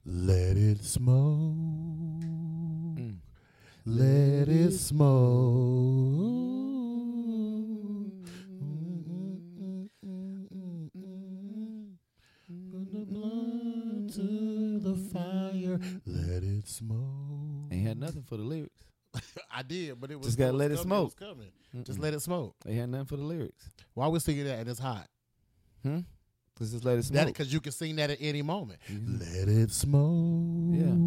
Let it smoke. Let it smoke. Put the blood to the fire. Let it smoke. Ain't had nothing for the lyrics. I did, but it was Just gotta let it coming. smoke. It was coming. Just let it smoke. They had nothing for the lyrics. Why we singing that and it's hot? Just let it smoke. Because you can sing that at any moment. Mhm. Let it smoke. Yeah.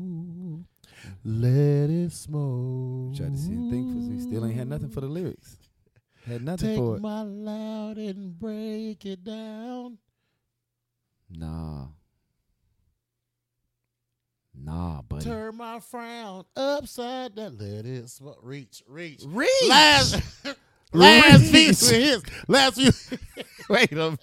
Let it smoke. Tried to see the thing for me. Still ain't had nothing for the lyrics. Had nothing Take for it. my loud and break it down. Nah, buddy. Turn my frown upside down. Let it smoke. Reach. Reach. Last Reach. few hits. Last few. Wait a minute.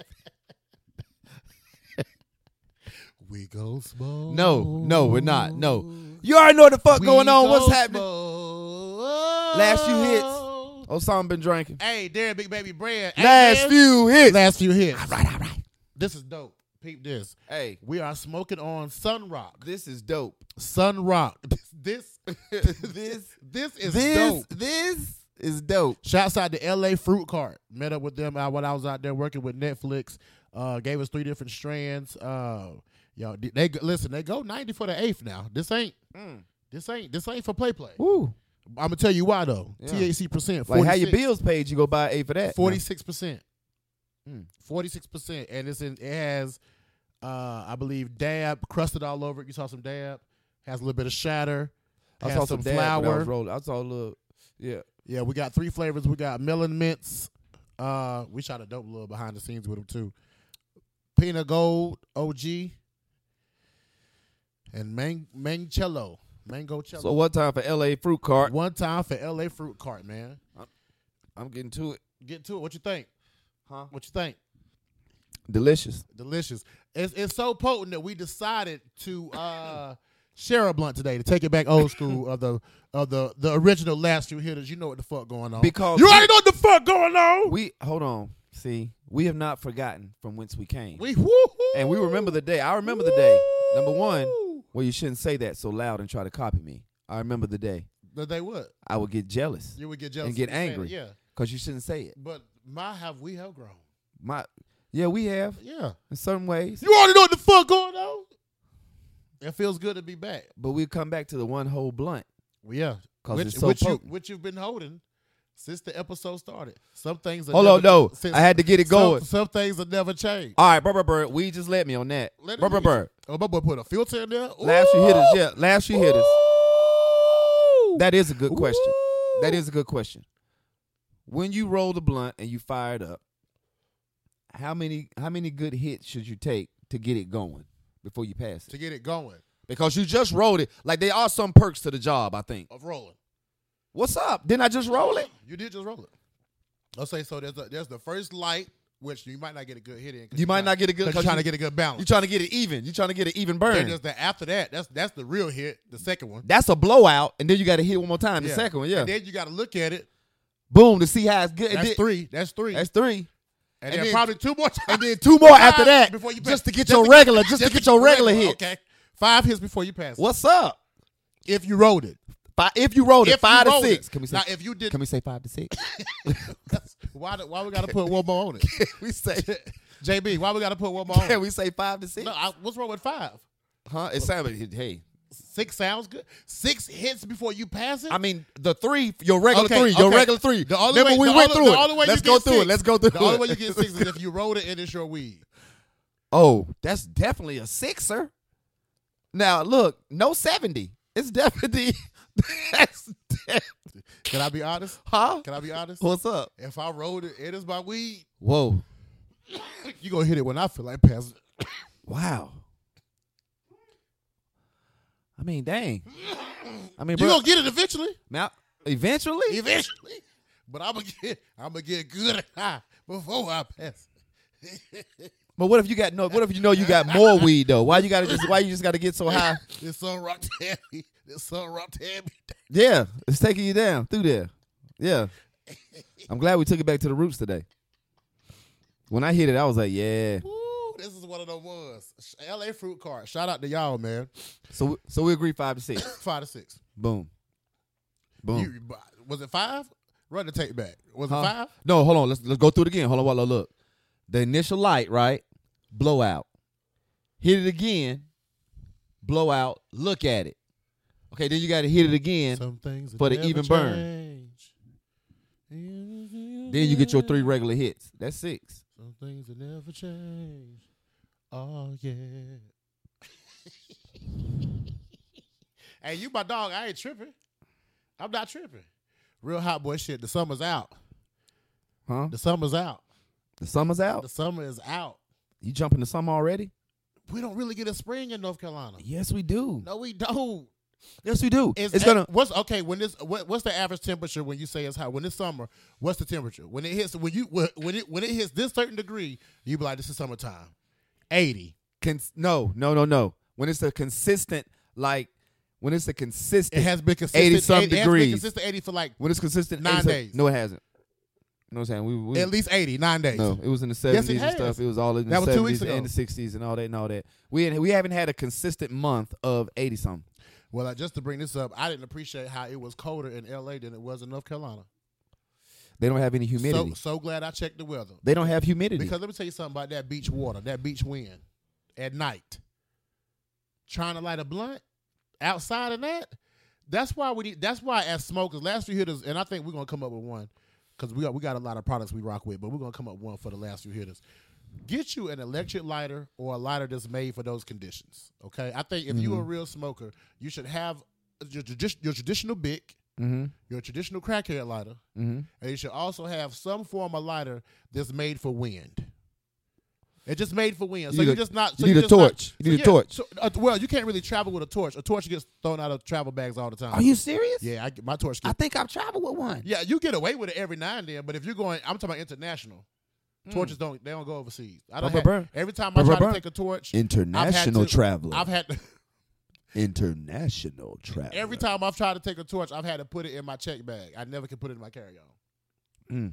We go smoke. No, we're not. No. You already know what the fuck going on. What's happening? Last few hits. Osama been drinking. Hey, there, Big Baby Brand. Last few hits. Last few hits. All right. This is dope. Peep this. Hey, We are smoking on Sun Rock. this is dope. Sun Rock. This This is dope. This is dope. Shouts out to LA Fruit Cart. Met up with them when I was out there working with Netflix. Gave us 3 different strands. They go 90 for the 8th now. This ain't for play. Woo. I'm gonna tell you why though. Yeah. THC percent. Like how your bills paid, you go buy 8 for that. 46%. Mm. 46%, and it has, I believe, dab crusted all over it. You saw some dab. Has a little bit of shatter. I Has saw some flour. I saw a little. Yeah. Yeah, we got 3 flavors. We got melon mints. We shot a dope little behind the scenes with them too. Peanut Gold OG and Mango Cello. So what time for LA Fruit Cart? One time for LA Fruit Cart, man. I'm getting to it. Get to it. What you think? Huh? What you think? Delicious. Delicious. It's so potent that we decided to share a blunt today to take it back old school of the original last few hitters. You know what the fuck going on. Because you already know what the fuck going on. Hold on. See, we have not forgotten from whence we came. Woo-hoo. And we remember the day. I remember the day. Number one, well, you shouldn't say that so loud and try to copy me. I remember the day. But they would. I would get jealous. You would get jealous and get of me saying angry. it, yeah. Because you shouldn't say it. But we have grown. Yeah, we have. Yeah. In certain ways. You already know what the fuck going on. It feels good to be back. But we come back to the one whole blunt. Well, yeah. Because it's so potent. Which you've been holding since the episode started. Some things Hold on, no. I had to get it going. Some things will never change. All right, Bird, we just let me on that. Bird. Oh, my boy put a filter in there. Last few hitters, yeah. Last few hitters. Ooh. That is a good question. Ooh. That is a good question. When you roll the blunt and you fire it up, how many good hits should you take to get it going before you pass it? To get it going. Because you just rolled it. Like there are some perks to the job, I think. Of rolling. What's up? Didn't I just roll it? You did just roll it. I'll say so. There's the first light, which you might not get a good hit in. You might not get a good. Because you're trying to get a good balance. You're trying to get it even. You're trying to get an even burn. Then there's after that, that's the real hit, the second one. That's a blowout, and then you got to hit one more time. The Yeah. second one, yeah. And then you got to look at it. Boom, to see how it's good. That's 3. That's 3. That's 3. And then probably 2 more times. And then 2 more after that, before you just pass. to get your regular hit. Okay. 5 hits before you pass. What's up? If you rolled it. If you rolled it, If 5 you to rolled 6. it. Can we say? Now, if you did, Can we say 5 to 6? why we got to put one more on it? we say. JB, why we got to put one more on Can it? we say 5 to 6? No, what's wrong with 5? Huh? It sounded. Hey. 6 sounds good. 6 hits before you pass it. I mean, the 3, your regular Okay, 3, your okay. regular 3. The only Remember way- we the went only- through the only way it. Let's you go get through it. 6. Let's go through it. The only way you get 6 is if you rolled it and it's your weed. Oh, that's definitely a 6er. Now look, no 70. It's definitely. That's Can I be honest? huh? Can I be honest? What's up? If I rolled it, it is my weed. Whoa! You gonna hit it when I feel like passing it. Wow. I mean, dang. I mean, You bro, gonna get it eventually. now eventually. Eventually. But I'm gonna get good and high before I pass. But what if you got no? What if you know you got more weed though? Why you just gotta get so high? This sun rock tabby. This sun rock tabby. Yeah, it's taking you down through there. Yeah, I'm glad we took it back to the roots today. When I hit it, I was like, yeah, this is one of them ones. LA Fruit Cart. Shout out to y'all, man. So we agree 5 to 6. 5 to 6. Boom. Was it 5? Run the tape back. Was it Huh? 5? No, hold on. Let's go through it again. Hold on while I look. The initial light, right? Blowout. Hit it again. Blowout. Look at it. Okay, then you got to hit it again. Some things for the never even burn. change. Then you get your 3 regular hits. That's 6. Some things that never change. Oh, yeah. Hey, you my dog. I ain't tripping. I'm not tripping. Real hot boy shit. The summer's out. Huh? The summer's out. The summer's out? The summer is out. You jumping the summer already? We don't really get a spring in North Carolina. Yes, we do. No, we don't. Yes, we do. What's the average temperature when you say it's hot? When it's summer, what's the temperature? When it hits when it hits this certain degree, you be like, this is summertime. 80. No. When it's a consistent, it has been consistent 80-some degrees. It has been consistent 80 for like when it's consistent 9 days. No, it hasn't. No, I'm saying we at least 80, 9 days. No, it was in the 70s Yes, it and has. stuff. It was all in the That was 2 weeks 70s ago. and the 60s and all that. We haven't had a consistent month of 80 something. Well, just to bring this up, I didn't appreciate how it was colder in L.A. than it was in North Carolina. They don't have any humidity. So glad I checked the weather. They don't have humidity. Because let me tell you something about that beach water, that beach wind at night. Trying to light a blunt outside of that. That's why as smokers, last few hitters, and I think we're gonna come up with one because we got a lot of products we rock with, but we're gonna come up with one for the last few hitters. Get you an electric lighter or a lighter that's made for those conditions. Okay, I think if you're a real smoker, you should have your traditional Bic, your traditional crackhead lighter, and you should also have some form of lighter that's made for wind. It's just made for wind. So You you're need just not. you need a torch. You need a torch. So, well, you can't really travel with a torch. A torch gets thrown out of travel bags all the time. Are you serious? Yeah, my torch. I think I've traveled with one. Yeah, you get away with it every now and then, but if you're going, I'm talking about international. Torches don't go overseas. Every time I try to take a torch, International traveler. I've had to, International traveler. every time I've tried to take a torch, I've had to put it in my check bag. I never can put it in my carry-on.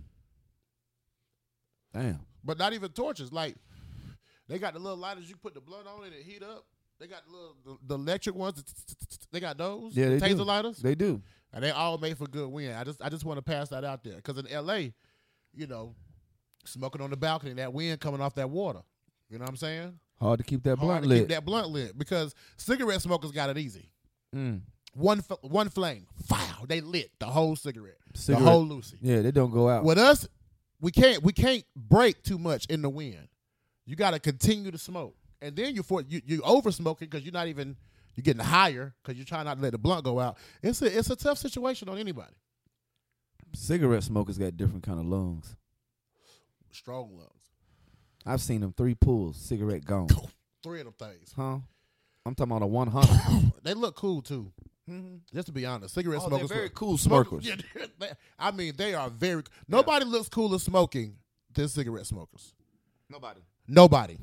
Damn. But not even torches. Like they got the little lighters you put the blunt on and it heat up. They got the electric ones. They got those. Yeah, they taser do. lighters. They do. And they all made for good wind. I just want to pass that out there because in L.A., smoking on the balcony, that wind coming off that water. You know what I'm saying? Hard to keep that blunt Hard to lit. keep that blunt lit because cigarette smokers got it easy. Mm. One flame, wow, they lit the whole cigarette, Cigarette. the whole Lucy. Yeah, they don't go out. With us, we can't break too much in the wind. You got to continue to smoke, and then you over smoking because you're getting higher because you're trying not to let the blunt go out. It's a tough situation on anybody. Cigarette smokers got different kind of lungs. Strong lungs. I've seen them 3 pulls, cigarette gone. 3 of them things. Huh? I'm talking about a 100. They look cool too. Just to be honest, cigarette Oh, smokers they're very cool smokers. Yeah, I mean, they are very. Nobody looks cooler smoking than cigarette smokers. Nobody.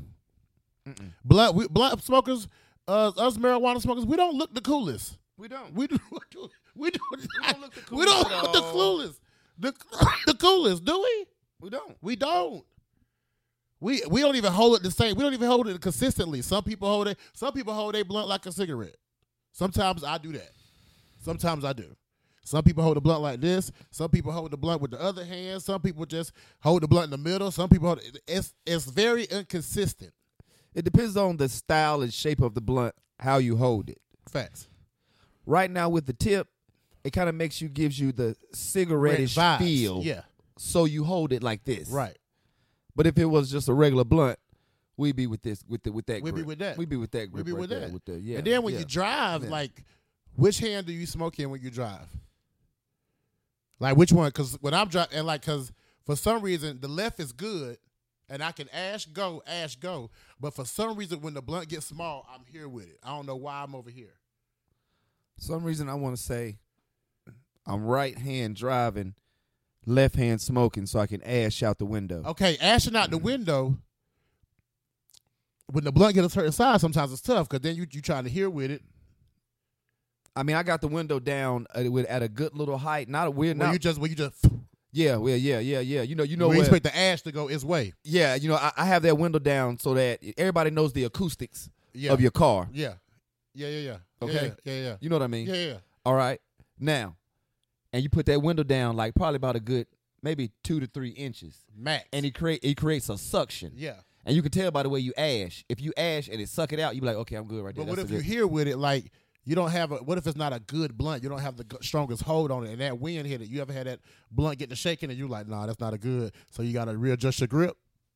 Blunt smokers, us marijuana smokers, we don't look the coolest. We don't. We don't look the coolest. We at don't look the all. coolest. The coolest, do we? We don't. We don't. We don't even hold it the same. We don't even hold it consistently. Some people hold their blunt like a cigarette. Sometimes I do that. Sometimes I do. Some people hold the blunt like this. Some people hold the blunt with the other hand. Some people just hold the blunt in the middle. Some people hold it. It's very inconsistent. It depends on the style and shape of the blunt, how you hold it. Facts. Right now with the tip, it kind of gives you the cigarette-ish Vibes. feel. Yeah. So you hold it like this. Right. But if it was just a regular blunt, we'd be with that We'd grip. be with that. We'd be with that grip. We'd be right with there, that. With the, yeah, And then when yeah. you drive, like, which hand do you smoke in when you drive? Like, which one? Because when I'm driving, because for some reason, the left is good, and I can ash go. But for some reason, when the blunt gets small, I'm here with it. I don't know why I'm over here. some reason I want to say I'm right hand driving, left hand smoking, so I can ash out the window. Okay, ashing out the window, when the blunt gets a certain size, sometimes it's tough because then you trying to hear with it. I mean, I got the window down at a good little height. Not a weird. Where Not, you just Yeah, well, yeah. You know we what? expect the ash to go its way. Yeah, I have that window down so that everybody knows the acoustics Yeah. of your car. Yeah. Yeah. Okay. Yeah. You know what I mean? Yeah. All right. Now, and you put that window down like probably about a good maybe 2 to 3 inches. Max. And it creates a suction. Yeah. And you can tell by the way you ash. If you ash and it suck it out, you be like, okay, I'm good right there. But what That's if a you hear with it like you don't have what if it's not a good blunt? You don't have the strongest hold on it, and that wind hit it. You ever had that blunt get to shaking, and you're like, nah, that's not a good. So you got to readjust your grip.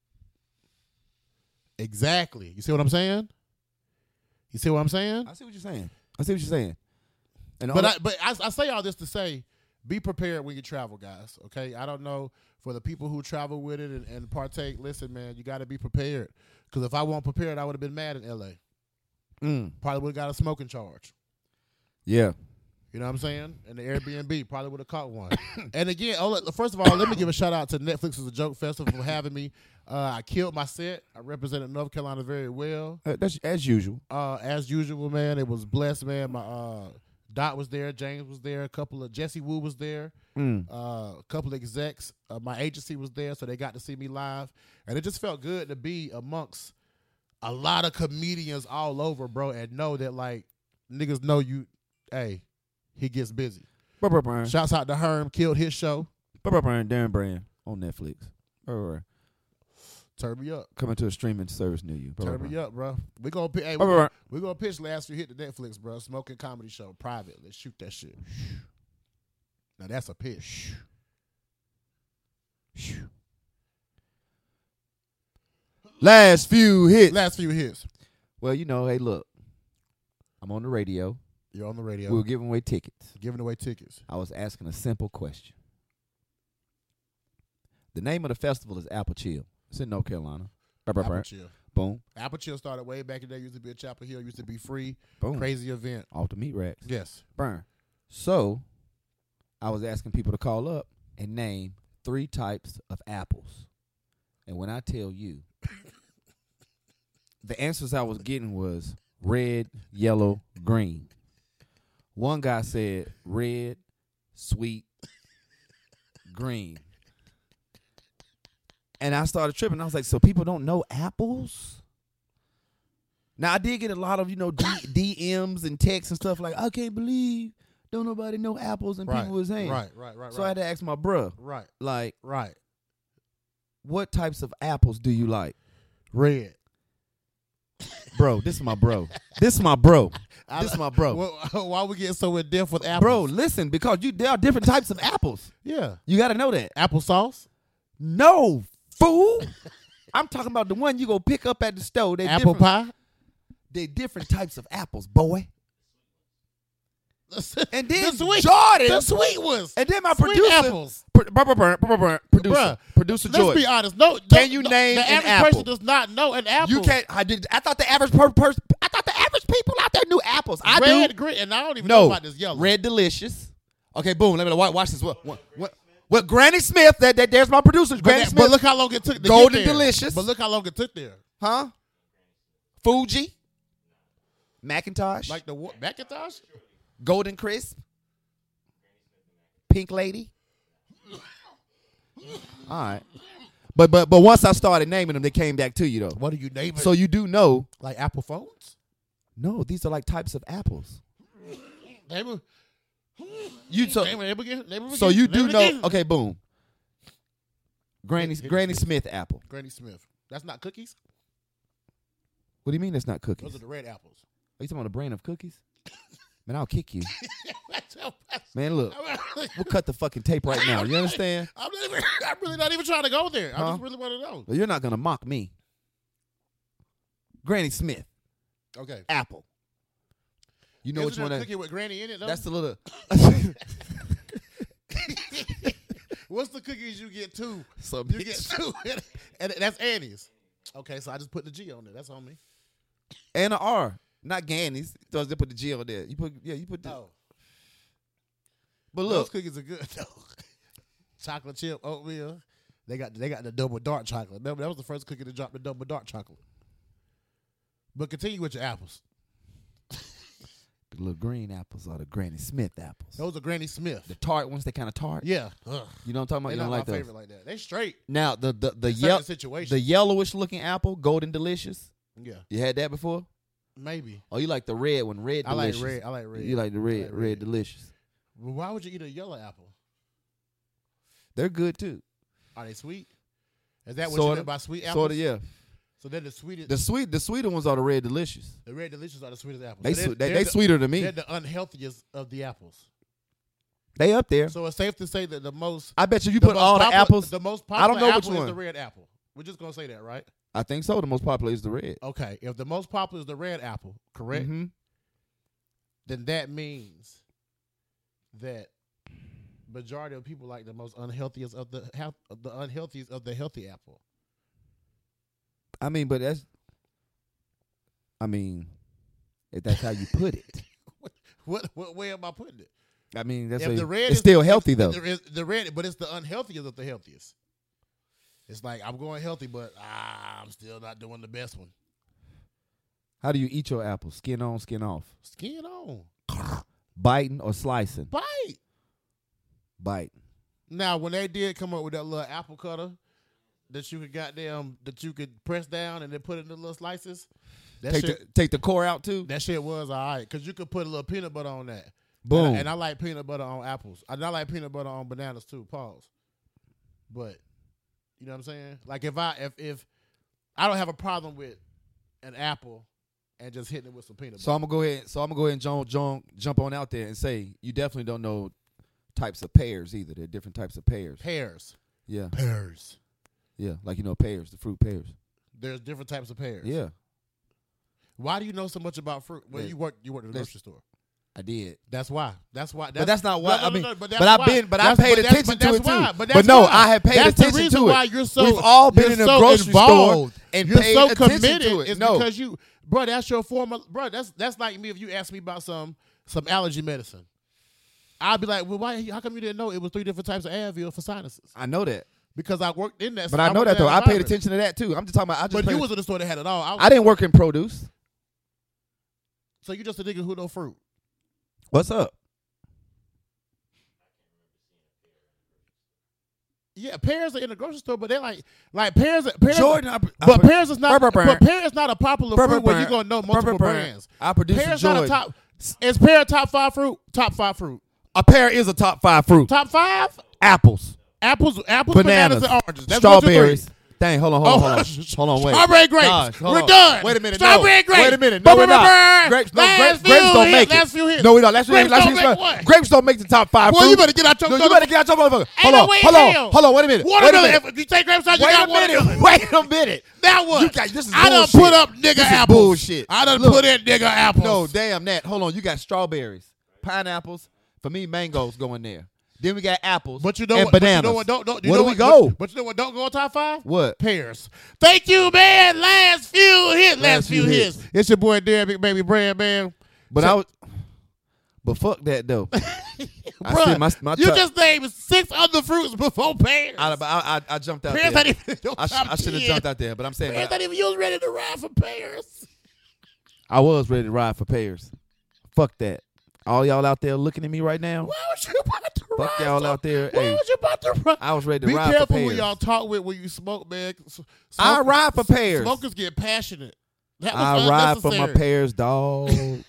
Exactly. You see what I'm saying? You see what I'm saying? I see what you're saying. And But I say all this to say, be prepared when you travel, guys. Okay, I don't know for the people who travel with it and partake. Listen, man, you got to be prepared. Because if I wasn't prepared, I would have been mad in L.A. Probably would have got a smoking charge. Yeah. You know what I'm saying? And the Airbnb probably would have caught one. And again, first of all, let me give a shout out to Netflix as a Joke Festival for having me. I killed my set. I represented North Carolina very well. That's as usual. As usual, man. It was blessed, man. My Dot was there. James was there. Jesse Wu was there. A couple of execs. My agency was there, so they got to see me live. And it just felt good to be amongst a lot of comedians all over, bro, and know that, like, niggas know you, hey, he gets busy. Shouts out to Herm, killed his show. Darren Brand on Netflix. Turn me up. Coming to a streaming service near you. Turn me up, bro. We gonna pitch last year hit to Netflix, bro. Smoking comedy show, private. Let's shoot that shit. Now that's a pitch. Last few hits. Well, hey, look. I'm on the radio. You're on the radio. We were giving away tickets. I was asking a simple question. The name of the festival is Apple Chill. It's in North Carolina. Apple Chill. Boom. Apple Chill started way back in the day. Used to be a Chapel Hill. Used to be free. Boom. Crazy event. Off the meat racks. Yes. Burn. So, I was asking people to call up and name 3 types of apples. And when I tell you, the answers I was getting was red, yellow, green. One guy said red, sweet, green. And I started tripping. I was like, so people don't know apples? Now, I did get a lot of, DMs and texts and stuff like, I can't believe don't nobody know apples, and people was saying. Right. So I had to ask my bruh. Right. Like, right. What types of apples do you like? Red. Bro, this is my bro. This is my bro. Why we getting so in depth with apples? Bro, listen, because there are different types of apples. Yeah. You got to know that. Applesauce? No, fool. I'm talking about the one you go pick up at the store. Apple pie? They're different types of apples, boy. And then Jordan. The sweet ones. And then my sweet producer. Apples. Producer Jordan. Let's be honest. No, can you name the an average apple? person does not know an apple. You can't. I thought the average person. I thought the average people out there knew apples. I Red, do. green, and I don't even know about this yellow. Red Delicious. Okay, boom. Let me watch this. What Granny Smith? There's my producer. Granny Smith. But look how long it took to Golden get there. Delicious. But look how long it took there. Huh? Fuji. Macintosh. Like the what? Macintosh? Golden Crisp. Pink Lady. All right. But once I started naming them, they came back to you though. What do you name it? So you do know. Like Apple phones? No, these are like types of apples. Name So you do know. Okay, boom. Granny Smith apple. Granny Smith. That's not cookies? What do you mean that's not cookies? Those are the red apples. Are you talking about a brand of cookies? Man, I'll kick you. Man, look. We'll cut the fucking tape right now. You understand? I'm really not even trying to go there. I just really want to know. Well, you're not going to mock me. Granny Smith. Okay. Apple. You know which one? Cookie with Granny in it, though? That's the little. What's the cookies you get two? You get two. And that's Annie's. Okay, so I just put the G on there. That's on me. And an R. Not Ganny's. So they put the G on there. You put the. No. But look, those cookies are good though. Chocolate chip oatmeal. They got the double dark chocolate. Remember, that was the first cookie to drop the double dark chocolate. But continue with your apples. The little green apples are the Granny Smith apples. Those are Granny Smith. The tart ones, they kind of tart. Yeah. Ugh. You know what I'm talking about? They're You not don't my like those. favorite like that. They straight. Now Situation. the yellowish looking apple, Golden Delicious. Yeah. You had that before? Maybe. Oh, you like the red one, Red Delicious. I like red. You like the red, red Delicious. Well, why would you eat a yellow apple? They're good too. Are they sweet? Is that what Sorta. you meant by sweet apples? Sort of, yeah. So they're the sweetest. The sweeter ones are the Red Delicious. The Red Delicious are the sweetest apples. They So they sweeter than me. They're the unhealthiest of the apples. They up there. So it's safe to say that the most. I bet you put all the apples. The most I don't popular know which apple is one. the red apple. We're just gonna say that, right? I think so. The most popular is the red. Okay. If the most popular is the red apple, correct? Mm-hmm. Then that means that majority of people like the most unhealthiest of the unhealthiest of the healthy apple. I mean, but if that's how you put it. What way am I putting it? I mean, that's If the red it's is still healthy though. The red, but it's the unhealthiest of the healthiest. It's like I'm going healthy, but I'm still not doing the best one. How do you eat your apple? Skin on, skin off. Skin on. Biting or slicing? Bite. Bite. Now, when they did come up with that little apple cutter that you could press down and then put it in the little slices, Take the core out too. that shit was all right because you could put a little peanut butter on that. Boom. And I like peanut butter on apples. And I like peanut butter on bananas too. Pause. But you know what I'm saying? Like if I don't have a problem with an apple and just hitting it with some peanut butter. So I'm gonna go ahead and jump on out there and say you definitely don't know types of pears either. There are different types of pears. Pears. Yeah. Pears. Yeah, like pears, the fruit pears. There's different types of pears. Yeah. Why do you know so much about fruit? Well, you work in the grocery store. I did. That's why. But that's not why. But I've paid attention to it too. But no, I have paid attention attention to to why it. you're so, We've all been in a grocery store and you're paid so attention committed. to it. It's No, because bro, that's your form of, bro. That's like me if you ask me about some allergy medicine. I'd be like, well, why? How come you didn't know it was 3 different types of Advil for sinuses? I know that. Because I worked in that. But I know that though. I paid attention to that too. I'm just talking about. But you was in the store that had it all. I didn't work in produce. So you just a nigga who know fruit. What's up? Yeah, pears are in the grocery store, but they're like pears. Jordan, But pears is not. But pear is not a popular fruit where you gonna know multiple brands. I produce Pear's Jordan. not a top. Is pear a top 5 fruit? Top 5 fruit. A pear is a top 5 fruit. Top 5? Apples, Apples, bananas, and oranges. That's strawberries. Dang, hold on, wait. Strawberry grapes. Gosh, We're done. Wait a minute. Strawberry grapes. Wait a minute. No, we're not. Grapes don't make it. Last few hits. No, we don't. Grapes don't make the top 5 Well, fruit. you better get out your. No, you better get out your motherfucker. Ain't no way in hell. Hold on. Wait a minute. Watermelon. If you take grapes out, you got watermelon. Wait a minute. That one. This is I done bullshit. put up nigga This is apples. bullshit. I done Look. put in nigga apples. No, damn that. Hold on. You got strawberries, pineapples. For me, mangoes go in there. Then we got apples. But you know and what? bananas. But you know what? Don't. Where do we go? But you know what? Don't go on top 5. What? Pears. Thank you, man. Last few hits. It's your boy Derek, baby Brand, man. But fuck that though. Bruh, my you just named 6 other fruits before pears. I jumped out Pears there. not even. I should have jumped out there, but I'm saying Pears not even. You was ready to ride for pears. I was ready to ride for pears. Fuck that. All y'all out there looking at me right now. Why was you about to ride? Fuck y'all out there. Why Hey, was you about to ride? I was ready to Be ride for careful pears. when y'all talk with when you smoke, man. I ride for pears. Smokers get passionate. That was I ride for my unnecessary. pears, dog.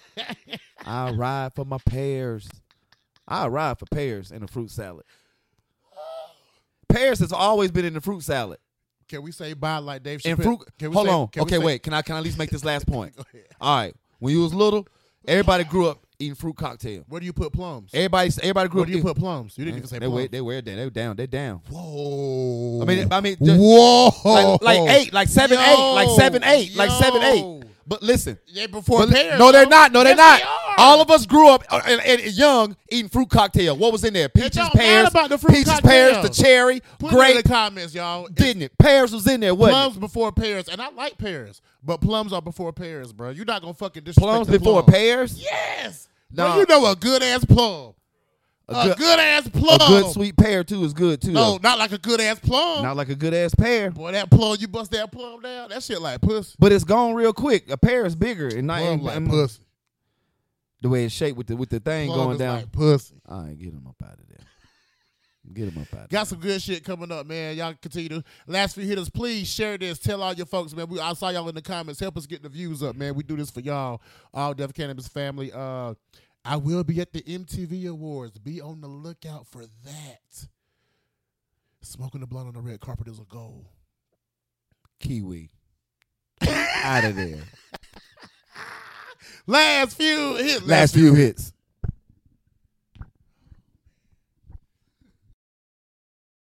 I ride for my pears. I ride for pears in a fruit salad. Pears has always been in the fruit salad. Can we say bye like Dave Chappelle? And fruit. Can we Hold say- on. can we Okay, say- wait. Can I at least make this last point? Go ahead. All right. When you was little, everybody grew up eating fruit cocktail. Where do you put plums? Everybody grew Where up. do you eating- put plums? You didn't even say plums. They were down. They down. Whoa. I mean, just, whoa. like 8, like 7, 8, like 7, 8, like 7, 8. Yo. But listen, They before pears. no, they're not. No, they're Yes, not. they are. All of us grew up and young eating fruit cocktail. What was in there? Peaches, don't pears, matter about the fruit peaches, cocktail. pears, the cherry, Put it in the grape. comments, y'all. Didn't it? Pears was in there. Wasn't Plums it? before pears, and I like pears, but plums are before pears, bro. You're not gonna fucking disrespect Plums the before plum. pears. Yes. Nah. Bro, you know a good ass plum. A good ass plum. A good sweet pear too is good too. No, though. not like a good ass plum. Not like a good ass pear. Boy, that plum, you bust that plum down, that shit like pussy. But it's gone real quick. A pear is bigger and not Plum like and- pussy. The way it's shaped with the thing Plug going is down. like pussy. All right, get him up out of there. Get him up out of there. Got some good shit coming up, man. Y'all continue to. Last few hitters, please share this. Tell all your folks, man. I saw y'all in the comments. Help us get the views up, man. We do this for y'all, all Def Cannabis family. I will be at the MTV Awards. Be on the lookout for that. Smoking the blunt on the red carpet is a goal. Kiwi. Out of there. Last few hits. Last few hits.